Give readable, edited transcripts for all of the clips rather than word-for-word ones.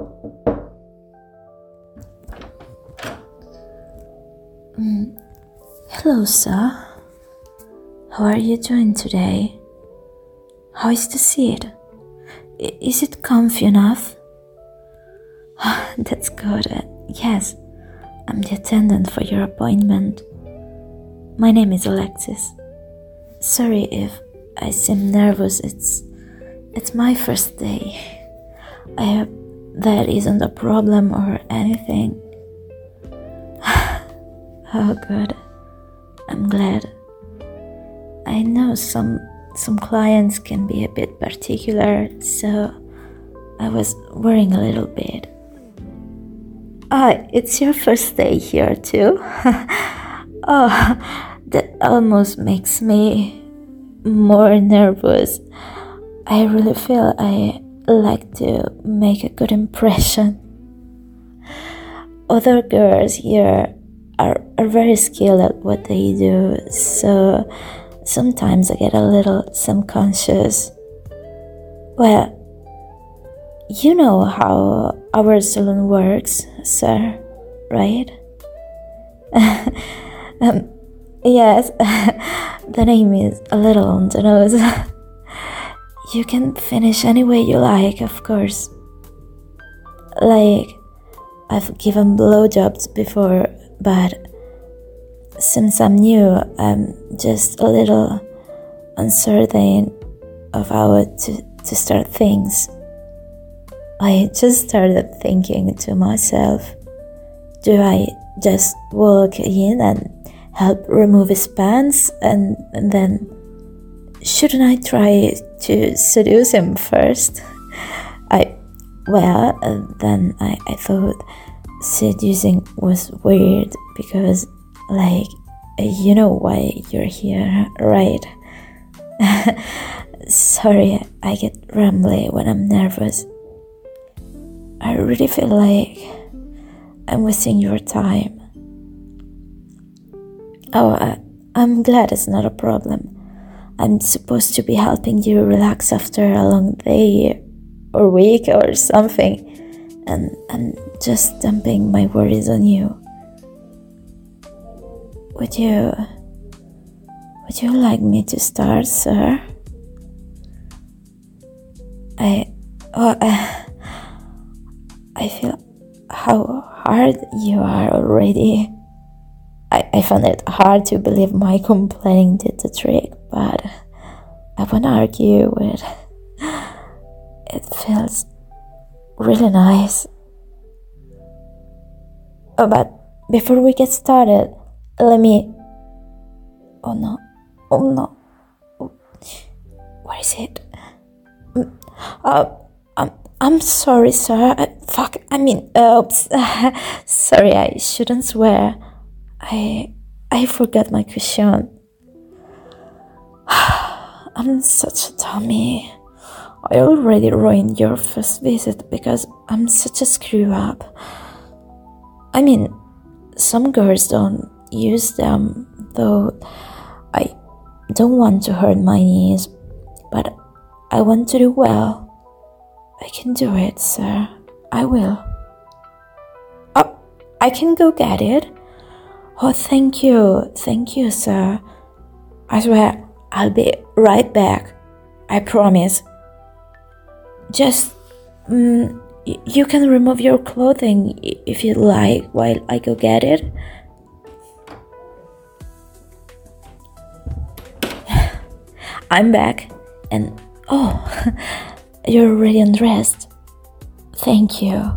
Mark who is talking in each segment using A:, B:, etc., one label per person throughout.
A: Hello, sir. How are you doing today? How is the seat? Is it comfy enough? That's good. Yes, I'm the attendant for your appointment. My name is Alexis. Sorry if I seem nervous. It's my first day. I hope that isn't a problem or anything. Oh, good. I'm glad. I know some clients can be a bit particular, so I was worrying a little bit. It's your first day here too? Oh, that almost makes me more nervous. I really feel I like to make a good impression. Other girls here are very skilled at what they do, so sometimes I get a little self-conscious. Well, you know how our salon works, sir, right? Yes, the name is a little on the nose. You can finish any way you like, of course. Like, I've given blowjobs before, but since I'm new, I'm just a little uncertain of how to start things. I just started thinking to myself, do I just walk in and help remove his pants and then shouldn't I try to seduce him first? Then I thought seducing was weird because, like, you know why you're here, right? Sorry, I get rambly when I'm nervous. I really feel like I'm wasting your time. I'm glad it's not a problem. I'm supposed to be helping you relax after a long day or week or something, and I'm just dumping my worries on you. Would you like me to start, sir? I feel how hard you are already. I found it hard to believe my complaining did the trick, but I won't argue with it. It feels really nice. Oh, but before we get started, let me... Oh no. Where is it? I'm sorry, sir. Oops. Sorry, I shouldn't swear. I forgot my cushion. I'm such a dummy. I already ruined your first visit because I'm such a screw-up. I mean, some girls don't use them, though I don't want to hurt my knees, but I want to do well. I can do it, sir. I will. Oh, I can go get it? Oh, thank you, sir. I swear, I'll be right back. I promise. Just, you can remove your clothing if you like while I go get it. I'm back, and you're already undressed. Thank you.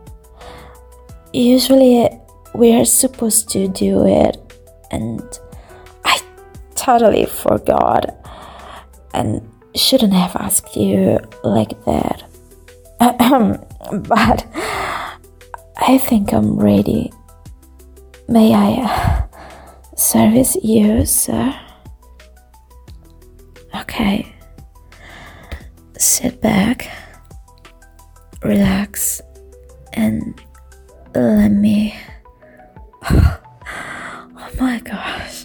A: Usually, we're supposed to do it, and I totally forgot, and shouldn't have asked you like that. But I think I'm ready. May I service you, sir? Okay. Sit back, relax, and let me... Oh my gosh.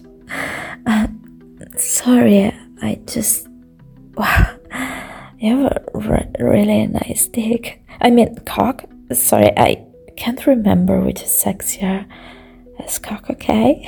A: Sorry, I just... Wow. You have a really nice dick. Cock. Sorry, I can't remember which is sexier as cock, okay?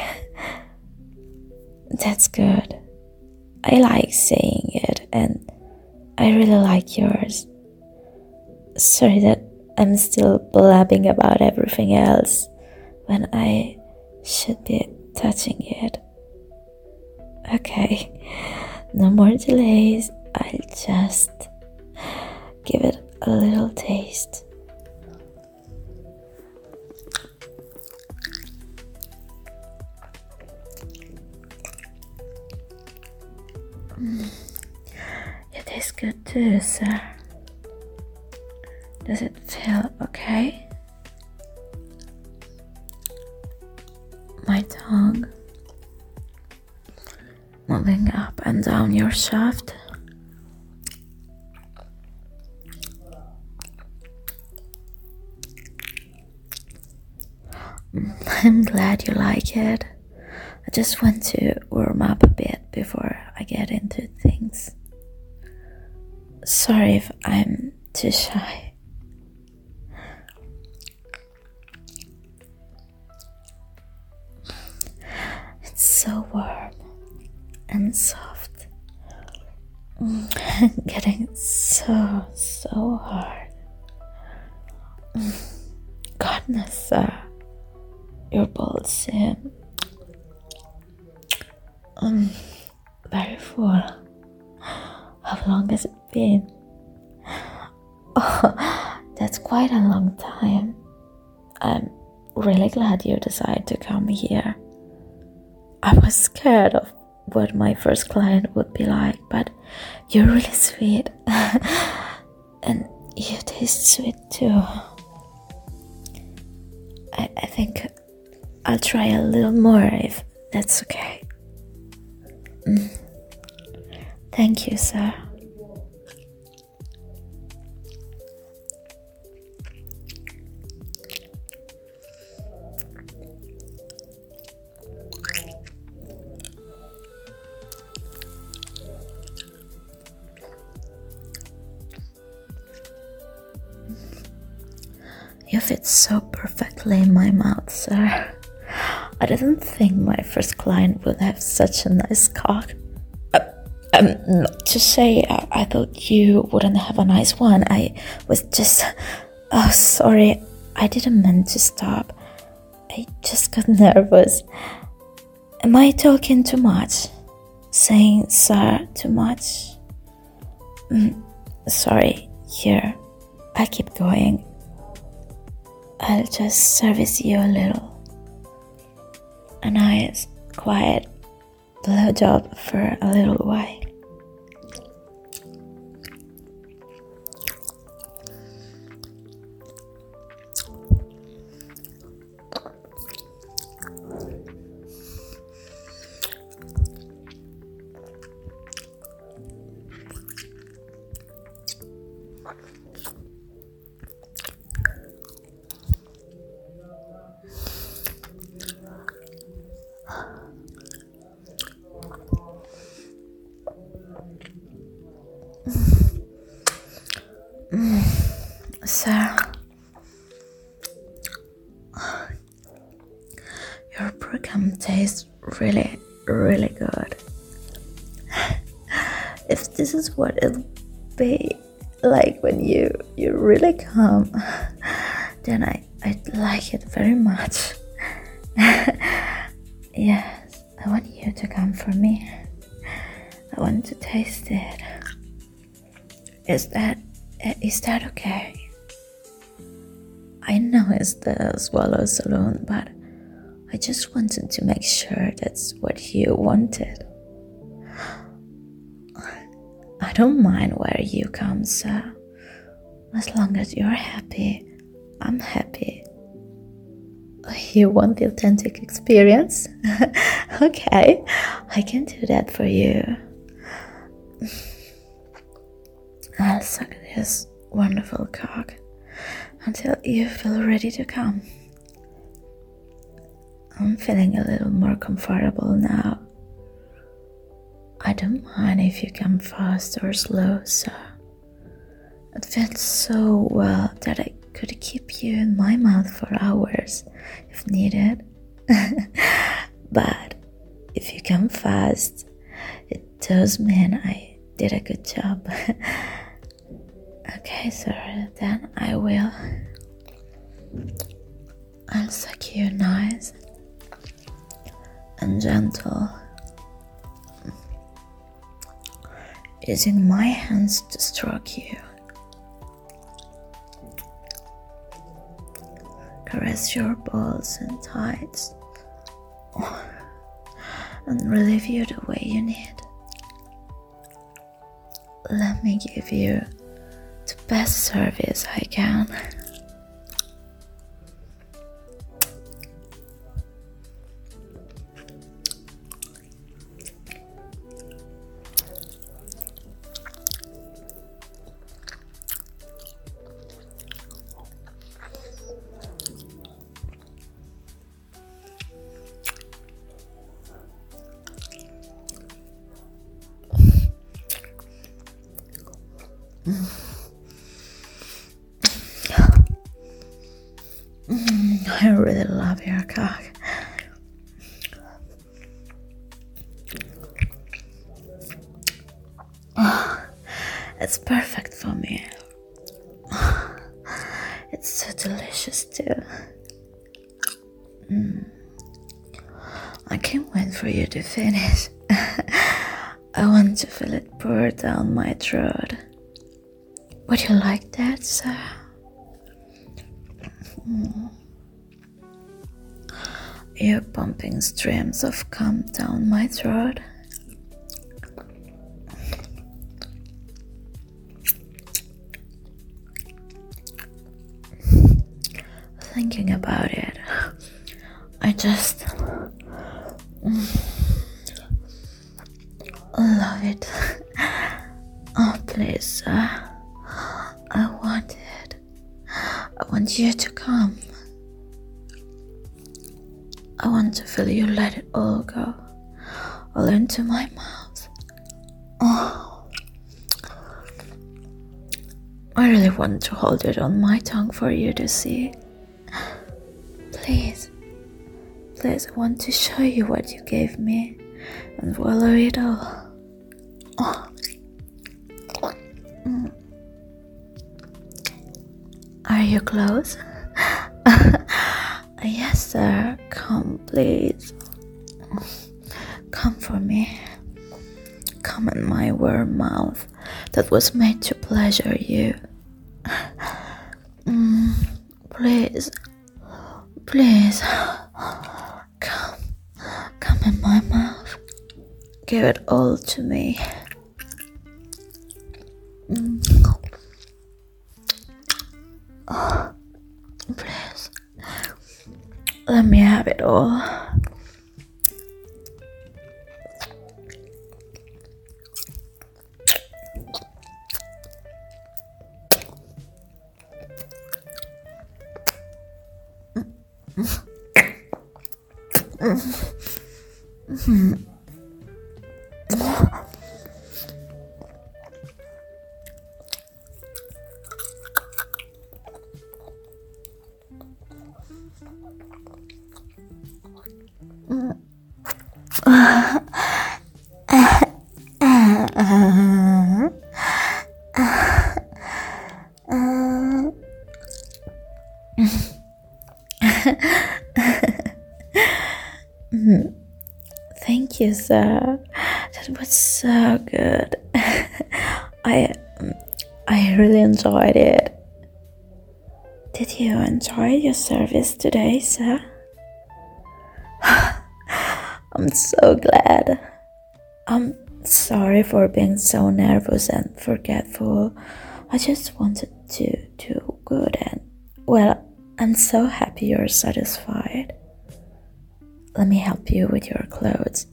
A: That's good. I like saying it, and I really like yours. Sorry that I'm still blabbing about everything else when I should be touching it. Okay, no more delays. I'll just give it a little taste. You taste good too, sir. Does it feel okay? My tongue moving up and down your shaft. I'm glad you like it. I just want to warm up a bit before I get into things. Sorry if I'm too shy. It's so warm and soft. Getting so hard. Goodness, sir. Your balls seem very full. How long has it been? Oh, that's quite a long time. I'm really glad you decided to come here. I was scared of what my first client would be like, but you're really sweet. And you taste sweet too. I think I'll try a little more if that's okay. Thank you, sir. You fit so perfectly in my mouth, sir. I didn't think my first client would have such a nice cock. Not to say I thought you wouldn't have a nice one. I was just... Oh, sorry. I didn't mean to stop. I just got nervous. Am I talking too much? Saying sir too much? Sorry. Here. I'll keep going. I'll just service you a little. A nice, quiet blowjob for a little while. Sir, your program tastes really, really good. If this is what it'll be like when you really come, then I'd like it very much. Yes, I want you to come for me. I want to taste it. Is that okay? I know it's the Swallow Saloon, but I just wanted to make sure that's what you wanted. I don't mind where you come, sir. As long as you're happy, I'm happy. You want the authentic experience? Okay, I can do that for you. I'll suck this wonderful cock until you feel ready to come. I'm feeling a little more comfortable now. I don't mind if you come fast or slow, sir. It felt so well that I could keep you in my mouth for hours if needed. But if you come fast, it does mean I did a good job. Okay, sir, then I'll suck you nice and gentle, using my hands to stroke you, caress your balls and tights, and relieve you the way you need. Let me give you the best service I can. I really love your cock. Oh, it's perfect for me. It's so delicious too. I can't wait for you to finish. I want to feel it pour down my throat. Would you like that, sir? You're pumping streams of cum down my throat. Thinking about it, I just love it. Oh, please, sir. I want it. I want you to come. I want to feel you let it all go, all into my mouth. Oh. I really want to hold it on my tongue for you to see. Please, I want to show you what you gave me and swallow it all. Oh. Are you close? Yes, sir. Come, please. Come for me. Come in my warm mouth that was made to pleasure you. Please. Come in my mouth. Give it all to me. Please. Let me have it all. Thank you, sir. That was so good. I really enjoyed it. Did you enjoy your service today, sir? I'm so glad. I'm sorry for being so nervous and forgetful. I just wanted to do good and, well, I'm so happy you're satisfied. Let me help you with your clothes.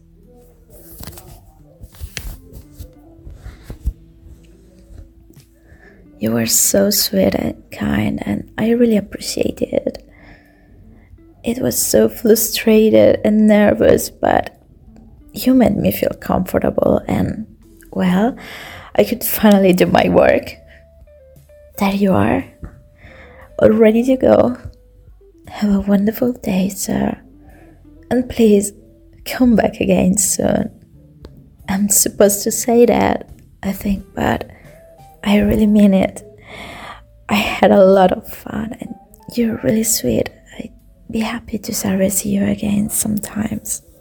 A: You were so sweet and kind, and I really appreciate it. It was so frustrated and nervous, but you made me feel comfortable and, well, I could finally do my work. There you are. all ready to go. Have a wonderful day, sir. And please come back again soon. I'm supposed to say that, I think, but I really mean it. I had a lot of fun and you're really sweet. I'd be happy to service you again sometimes.